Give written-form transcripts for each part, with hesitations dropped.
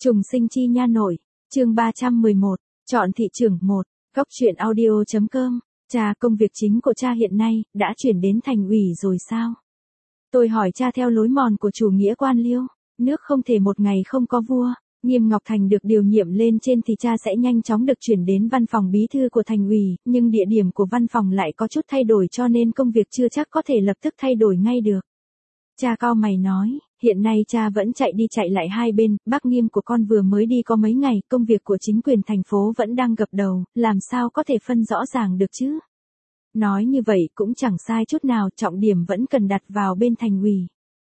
Trùng sinh chi nha nội, chương 311, chọn thị trường 1, góc truyện audio.com, cha công việc chính của cha hiện nay, đã chuyển đến thành ủy rồi sao? Tôi hỏi cha theo lối mòn của chủ nghĩa quan liêu, nước không thể một ngày không có vua, Nghiêm Ngọc Thành được điều nhiệm lên trên thì cha sẽ nhanh chóng được chuyển đến văn phòng bí thư của thành ủy, nhưng địa điểm của văn phòng lại có chút thay đổi cho nên công việc chưa chắc có thể lập tức thay đổi ngay được. Cha cau mày nói, hiện nay cha vẫn chạy đi chạy lại hai bên, bác Nghiêm của con vừa mới đi có mấy ngày, công việc của chính quyền thành phố vẫn đang gập đầu, làm sao có thể phân rõ ràng được chứ? Nói như vậy cũng chẳng sai chút nào, trọng điểm vẫn cần đặt vào bên thành ủy.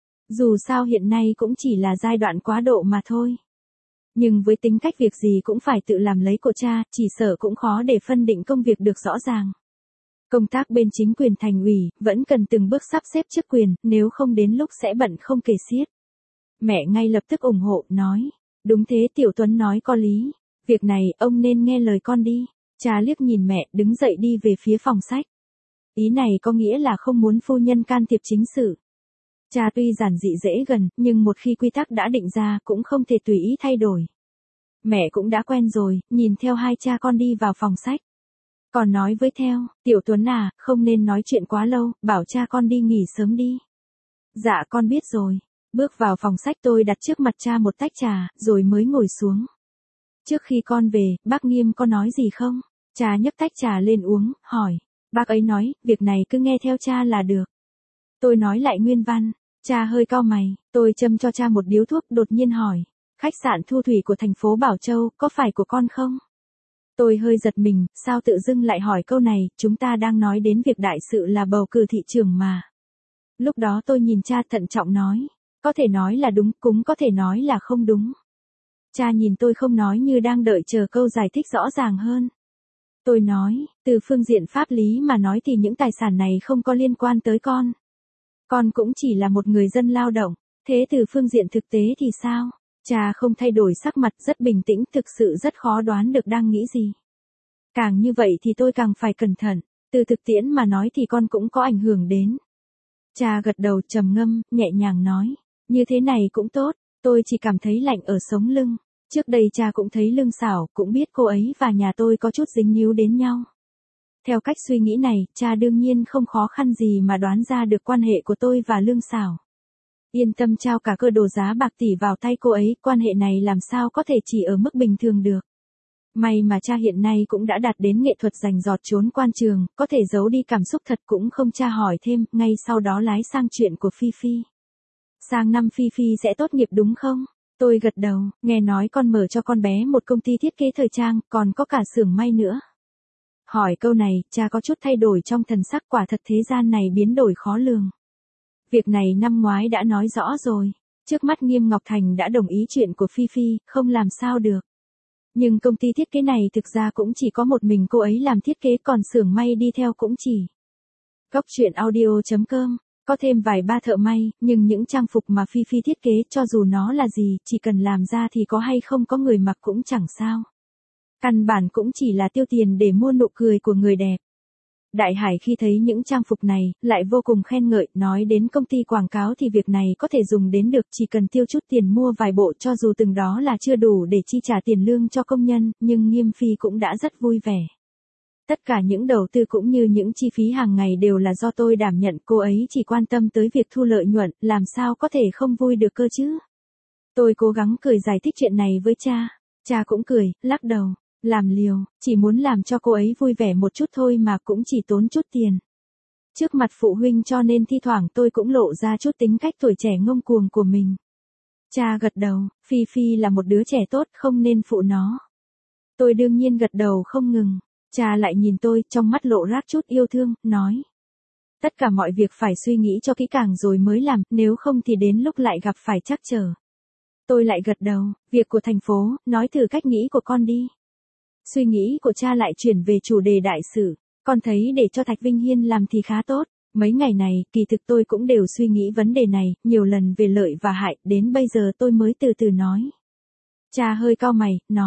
Dù sao hiện nay cũng chỉ là giai đoạn quá độ mà thôi. Nhưng với tính cách việc gì cũng phải tự làm lấy của cha, chỉ sợ cũng khó để phân định công việc được rõ ràng. Công tác bên chính quyền thành ủy, vẫn cần từng bước sắp xếp chức quyền, nếu không đến lúc sẽ bận không kể xiết. Mẹ ngay lập tức ủng hộ, nói, đúng thế Tiểu Tuấn nói có lý, việc này ông nên nghe lời con đi. Cha liếc nhìn mẹ, đứng dậy đi về phía phòng sách. Ý này có nghĩa là không muốn phu nhân can thiệp chính sự. Cha tuy giản dị dễ gần, nhưng một khi quy tắc đã định ra cũng không thể tùy ý thay đổi. Mẹ cũng đã quen rồi, nhìn theo hai cha con đi vào phòng sách. Còn nói với theo, Tiểu Tuấn à, không nên nói chuyện quá lâu, bảo cha con đi nghỉ sớm đi. Dạ con biết rồi. Bước vào phòng sách tôi đặt trước mặt cha một tách trà, rồi mới ngồi xuống. Trước khi con về, bác Nghiêm có nói gì không? Cha nhấc tách trà lên uống, hỏi. Bác ấy nói, việc này cứ nghe theo cha là được. Tôi nói lại nguyên văn, cha hơi cau mày, tôi châm cho cha một điếu thuốc đột nhiên hỏi. Khách sạn Thu Thủy của thành phố Bảo Châu, có phải của con không? Tôi hơi giật mình, sao tự dưng lại hỏi câu này, chúng ta đang nói đến việc đại sự là bầu cử thị trường mà. Lúc đó tôi nhìn cha thận trọng nói, có thể nói là đúng, cũng có thể nói là không đúng. Cha nhìn tôi không nói như đang đợi chờ câu giải thích rõ ràng hơn. Tôi nói, từ phương diện pháp lý mà nói thì những tài sản này không có liên quan tới con. Con cũng chỉ là một người dân lao động, thế từ phương diện thực tế thì sao? Cha không thay đổi sắc mặt, rất bình tĩnh, thực sự rất khó đoán được đang nghĩ gì. Càng như vậy thì tôi càng phải cẩn thận, từ thực tiễn mà nói thì con cũng có ảnh hưởng đến. Cha gật đầu trầm ngâm, nhẹ nhàng nói, như thế này cũng tốt, tôi chỉ cảm thấy lạnh ở sống lưng. Trước đây cha cũng thấy Lương Xảo, cũng biết cô ấy và nhà tôi có chút dính níu đến nhau. Theo cách suy nghĩ này, cha đương nhiên không khó khăn gì mà đoán ra được quan hệ của tôi và Lương Xảo. Yên tâm trao cả cơ đồ giá bạc tỷ vào tay cô ấy, quan hệ này làm sao có thể chỉ ở mức bình thường được. May mà cha hiện nay cũng đã đạt đến nghệ thuật rành rọt trốn quan trường, có thể giấu đi cảm xúc thật cũng không tra hỏi thêm, ngay sau đó lái sang chuyện của Phi Phi. Sang năm Phi Phi sẽ tốt nghiệp đúng không? Tôi gật đầu, nghe nói con mở cho con bé một công ty thiết kế thời trang, còn có cả xưởng may nữa. Hỏi câu này, cha có chút thay đổi trong thần sắc, quả thật thế gian này biến đổi khó lường. Việc này năm ngoái đã nói rõ rồi, trước mắt Nghiêm Ngọc Thành đã đồng ý chuyện của Phi Phi, không làm sao được. Nhưng công ty thiết kế này thực ra cũng chỉ có một mình cô ấy làm thiết kế, còn xưởng may đi theo cũng chỉ. Góc truyện audio.com, có thêm vài ba thợ may, nhưng những trang phục mà Phi Phi thiết kế cho dù nó là gì, chỉ cần làm ra thì có hay không có người mặc cũng chẳng sao. Căn bản cũng chỉ là tiêu tiền để mua nụ cười của người đẹp. Đại Hải khi thấy những trang phục này, lại vô cùng khen ngợi, nói đến công ty quảng cáo thì việc này có thể dùng đến được, chỉ cần tiêu chút tiền mua vài bộ cho dù từng đó là chưa đủ để chi trả tiền lương cho công nhân, nhưng Nghiêm Phi cũng đã rất vui vẻ. Tất cả những đầu tư cũng như những chi phí hàng ngày đều là do tôi đảm nhận, cô ấy chỉ quan tâm tới việc thu lợi nhuận, làm sao có thể không vui được cơ chứ. Tôi cố gắng cười giải thích chuyện này với cha cũng cười, lắc đầu. Làm liều, chỉ muốn làm cho cô ấy vui vẻ một chút thôi mà cũng chỉ tốn chút tiền. Trước mặt phụ huynh cho nên thi thoảng tôi cũng lộ ra chút tính cách tuổi trẻ ngông cuồng của mình. Cha gật đầu, Phi Phi là một đứa trẻ tốt, không nên phụ nó. Tôi đương nhiên gật đầu không ngừng. Cha lại nhìn tôi, trong mắt lộ rát chút yêu thương, nói. Tất cả mọi việc phải suy nghĩ cho kỹ càng rồi mới làm, nếu không thì đến lúc lại gặp phải trắc trở. Tôi lại gật đầu, việc của thành phố, nói thử cách nghĩ của con đi. Suy nghĩ của cha lại chuyển về chủ đề đại sự, con thấy để cho Thạch Vinh Hiên làm thì khá tốt. Mấy ngày này, kỳ thực tôi cũng đều suy nghĩ vấn đề này, nhiều lần về lợi và hại, đến bây giờ tôi mới từ từ nói. Cha hơi cau mày, nói,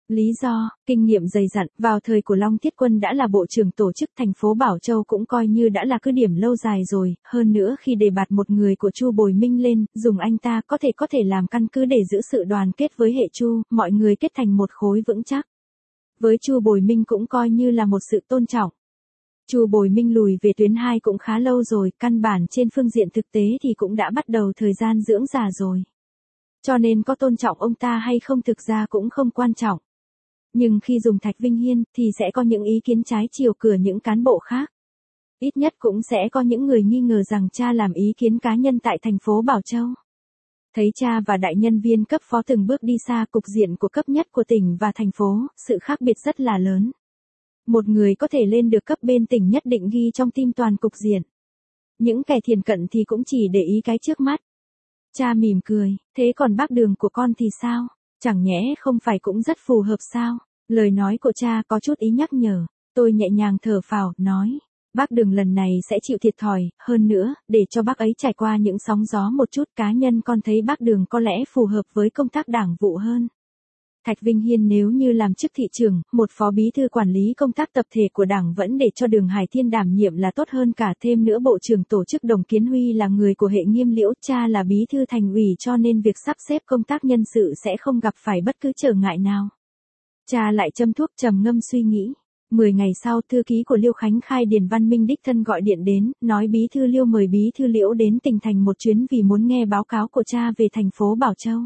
Lý do, kinh nghiệm dày dặn, vào thời của Long Thiết Quân đã là bộ trưởng tổ chức thành phố Bảo Châu cũng coi như đã là cứ điểm lâu dài rồi, hơn nữa khi đề bạt một người của Chu Bồi Minh lên, dùng anh ta có thể làm căn cứ để giữ sự đoàn kết với hệ Chu, mọi người kết thành một khối vững chắc. Với Chu Bồi Minh cũng coi như là một sự tôn trọng. Chu Bồi Minh lùi về tuyến 2 cũng khá lâu rồi, căn bản trên phương diện thực tế thì cũng đã bắt đầu thời gian dưỡng già rồi. Cho nên có tôn trọng ông ta hay không thực ra cũng không quan trọng. Nhưng khi dùng Thạch Vinh Hiên thì sẽ có những ý kiến trái chiều cửa những cán bộ khác. Ít nhất cũng sẽ có những người nghi ngờ rằng cha làm ý kiến cá nhân tại thành phố Bảo Châu. Thấy cha và đại nhân viên cấp phó từng bước đi xa cục diện của cấp nhất của tỉnh và thành phố, sự khác biệt rất là lớn. Một người có thể lên được cấp bên tỉnh nhất định ghi trong tim toàn cục diện. Những kẻ thiền cận thì cũng chỉ để ý cái trước mắt. Cha mỉm cười, thế còn bác Đường của con thì sao? Chẳng nhẽ không phải cũng rất phù hợp sao? Lời nói của cha có chút ý nhắc nhở. Tôi nhẹ nhàng thở phào, nói. Bác Đường lần này sẽ chịu thiệt thòi, hơn nữa, để cho bác ấy trải qua những sóng gió một chút cá nhân con thấy bác Đường có lẽ phù hợp với công tác đảng vụ hơn. Thạch Vinh Hiên nếu như làm chức thị trưởng, một phó bí thư quản lý công tác tập thể của đảng vẫn để cho Đường Hải Thiên đảm nhiệm là tốt hơn cả, thêm nữa bộ trưởng tổ chức Đồng Kiến Huy là người của hệ Nghiêm Liễu, cha là bí thư thành ủy cho nên việc sắp xếp công tác nhân sự sẽ không gặp phải bất cứ trở ngại nào. Cha lại châm thuốc trầm ngâm suy nghĩ. 10 ngày sau, thư ký của Liêu Khánh Khai Điền Văn Minh đích thân gọi điện đến, nói bí thư Liêu mời bí thư Liễu đến tỉnh thành một chuyến vì muốn nghe báo cáo của cha về thành phố Bảo Châu.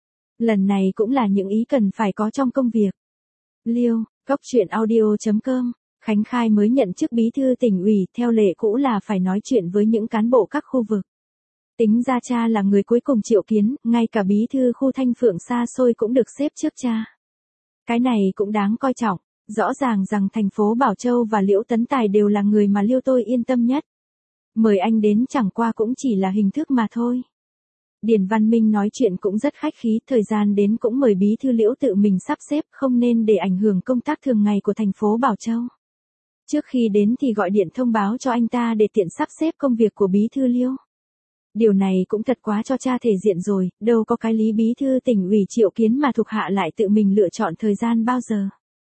Lần này cũng là những ý cần phải có trong công việc. Liêu, coctruyện.audio.com, Khánh Khai mới nhận chức bí thư tỉnh ủy, theo lệ cũ là phải nói chuyện với những cán bộ các khu vực. Tính ra cha là người cuối cùng triệu kiến, ngay cả bí thư khu Thanh Phượng xa xôi cũng được xếp trước cha. Cái này cũng đáng coi trọng, rõ ràng rằng thành phố Bảo Châu và Liễu Tấn Tài đều là người mà Liêu tôi yên tâm nhất. Mời anh đến chẳng qua cũng chỉ là hình thức mà thôi. Điền Văn Minh nói chuyện cũng rất khách khí, thời gian đến cũng mời bí thư Liễu tự mình sắp xếp, không nên để ảnh hưởng công tác thường ngày của thành phố Bảo Châu. Trước khi đến thì gọi điện thông báo cho anh ta để tiện sắp xếp công việc của bí thư Liễu. Điều này cũng thật quá cho cha thể diện rồi, đâu có cái lý bí thư tỉnh ủy triệu kiến mà thuộc hạ lại tự mình lựa chọn thời gian bao giờ.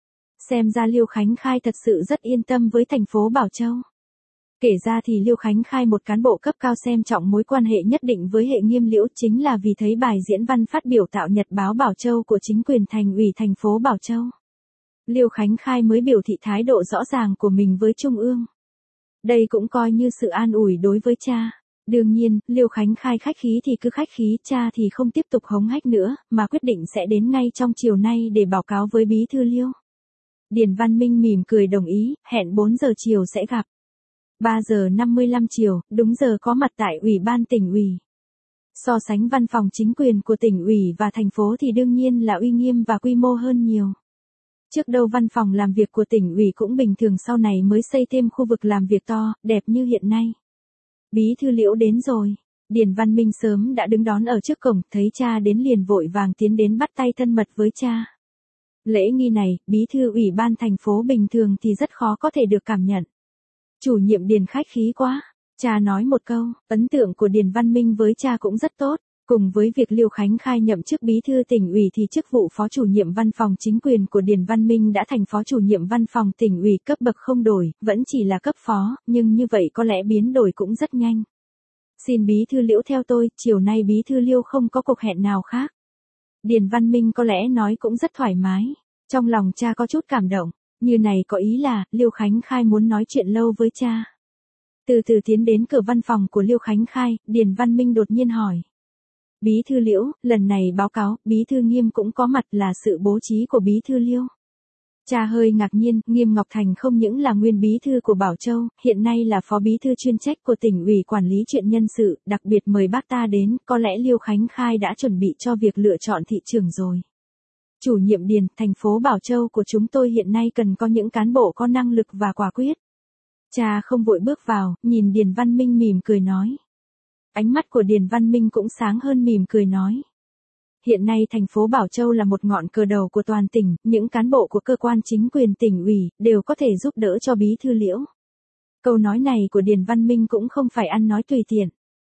Xem ra Liêu Khánh Khai thật sự rất yên tâm với thành phố Bảo Châu. Kể ra thì Liêu Khánh Khai một cán bộ cấp cao xem trọng mối quan hệ nhất định với hệ Nghiêm Liễu chính là vì thấy bài diễn văn phát biểu tạo nhật báo Bảo Châu của chính quyền thành ủy thành phố Bảo Châu. Liêu Khánh Khai mới biểu thị thái độ rõ ràng của mình với Trung ương. Đây cũng coi như sự an ủi đối với cha. Đương nhiên, Liêu Khánh Khai khách khí thì cứ khách khí, cha thì không tiếp tục hống hách nữa, mà quyết định sẽ đến ngay trong chiều nay để báo cáo với bí thư Liêu. Điền Văn Minh mỉm cười đồng ý, hẹn 4 giờ chiều sẽ gặp. 3 giờ 55 chiều, đúng giờ có mặt tại Ủy ban tỉnh ủy. So sánh văn phòng chính quyền của tỉnh ủy và thành phố thì đương nhiên là uy nghiêm và quy mô hơn nhiều. Trước đâu văn phòng làm việc của tỉnh ủy cũng bình thường, sau này mới xây thêm khu vực làm việc to, đẹp như hiện nay. Bí thư Liễu đến rồi. Điền Văn Minh sớm đã đứng đón ở trước cổng, thấy cha đến liền vội vàng tiến đến bắt tay thân mật với cha. Lễ nghi này, bí thư ủy ban thành phố bình thường thì rất khó có thể được cảm nhận. Chủ nhiệm Điền khách khí quá. Cha nói một câu, ấn tượng của Điền Văn Minh với cha cũng rất tốt. Cùng với việc Liêu Khánh Khai nhậm chức bí thư tỉnh ủy thì chức vụ phó chủ nhiệm văn phòng chính quyền của Điền Văn Minh đã thành phó chủ nhiệm văn phòng tỉnh ủy, cấp bậc không đổi, vẫn chỉ là cấp phó, nhưng như vậy có lẽ biến đổi cũng rất nhanh. Xin bí thư Liễu theo tôi, chiều nay bí thư Liêu không có cuộc hẹn nào khác. Điền Văn Minh có lẽ nói cũng rất thoải mái. Trong lòng cha có chút cảm động, như này có ý là, Liêu Khánh Khai muốn nói chuyện lâu với cha. Từ từ tiến đến cửa văn phòng của Liêu Khánh Khai, Điền Văn Minh đột nhiên hỏi. Bí thư Liễu, lần này báo cáo, bí thư Nghiêm cũng có mặt, là sự bố trí của bí thư Liêu. Cha hơi ngạc nhiên, Nghiêm Ngọc Thành không những là nguyên bí thư của Bảo Châu, hiện nay là phó bí thư chuyên trách của tỉnh ủy quản lý chuyện nhân sự, đặc biệt mời bác ta đến, có lẽ Liêu Khánh Khai đã chuẩn bị cho việc lựa chọn thị trưởng rồi. Chủ nhiệm Điền, thành phố Bảo Châu của chúng tôi hiện nay cần có những cán bộ có năng lực và quả quyết. Cha không vội bước vào, nhìn Điền Văn Minh mỉm cười nói. Ánh mắt của Điền Văn Minh cũng sáng hơn, mỉm cười nói. Hiện nay thành phố Bảo Châu là một ngọn cờ đầu của toàn tỉnh, những cán bộ của cơ quan chính quyền tỉnh ủy đều có thể giúp đỡ cho bí thư Liễu. Câu nói này của Điền Văn Minh cũng không phải ăn nói tùy tiện.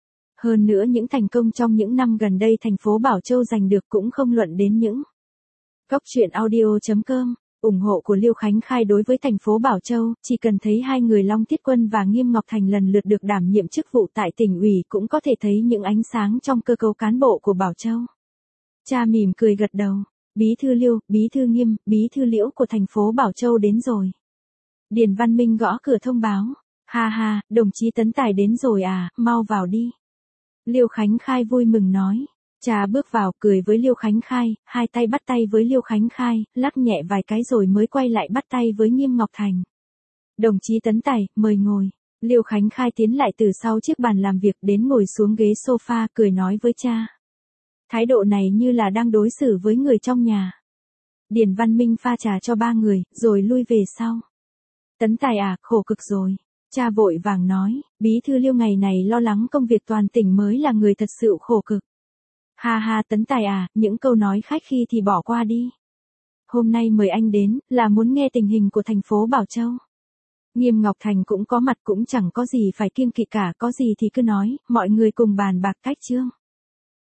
Hơn nữa những thành công trong những năm gần đây thành phố Bảo Châu giành được cũng không luận đến những Góc truyện audio.com, ủng hộ của Liêu Khánh Khai đối với thành phố Bảo Châu, chỉ cần thấy hai người Long Thiết Quân và Nghiêm Ngọc Thành lần lượt được đảm nhiệm chức vụ tại tỉnh ủy cũng có thể thấy những ánh sáng trong cơ cấu cán bộ của Bảo Châu. Cha mỉm cười gật đầu, Bí thư Liêu, Bí thư Nghiêm, Bí thư Liễu của thành phố Bảo Châu đến rồi. Điền Văn Minh gõ cửa thông báo, ha ha, đồng chí Tấn Tài đến rồi à, mau vào đi. Liêu Khánh Khai vui mừng nói. Cha bước vào cười với Liêu Khánh Khai, hai tay bắt tay với Liêu Khánh Khai, lắc nhẹ vài cái rồi mới quay lại bắt tay với Nghiêm Ngọc Thành. Đồng chí Tấn Tài, mời ngồi. Liêu Khánh Khai tiến lại từ sau chiếc bàn làm việc đến ngồi xuống ghế sofa cười nói với cha. Thái độ này như là đang đối xử với người trong nhà. Điền Văn Minh pha trà cho ba người, rồi lui về sau. Tấn Tài à, khổ cực rồi. Cha vội vàng nói, Bí thư Liêu ngày này lo lắng công việc toàn tỉnh mới là người thật sự khổ cực. Ha ha Tấn Tài à, những câu nói khách khi thì bỏ qua đi. Hôm nay mời anh đến, là muốn nghe tình hình của thành phố Bảo Châu. Nghiêm Ngọc Thành cũng có mặt cũng chẳng có gì phải kiêng kỵ cả, có gì thì cứ nói, mọi người cùng bàn bạc cách chương.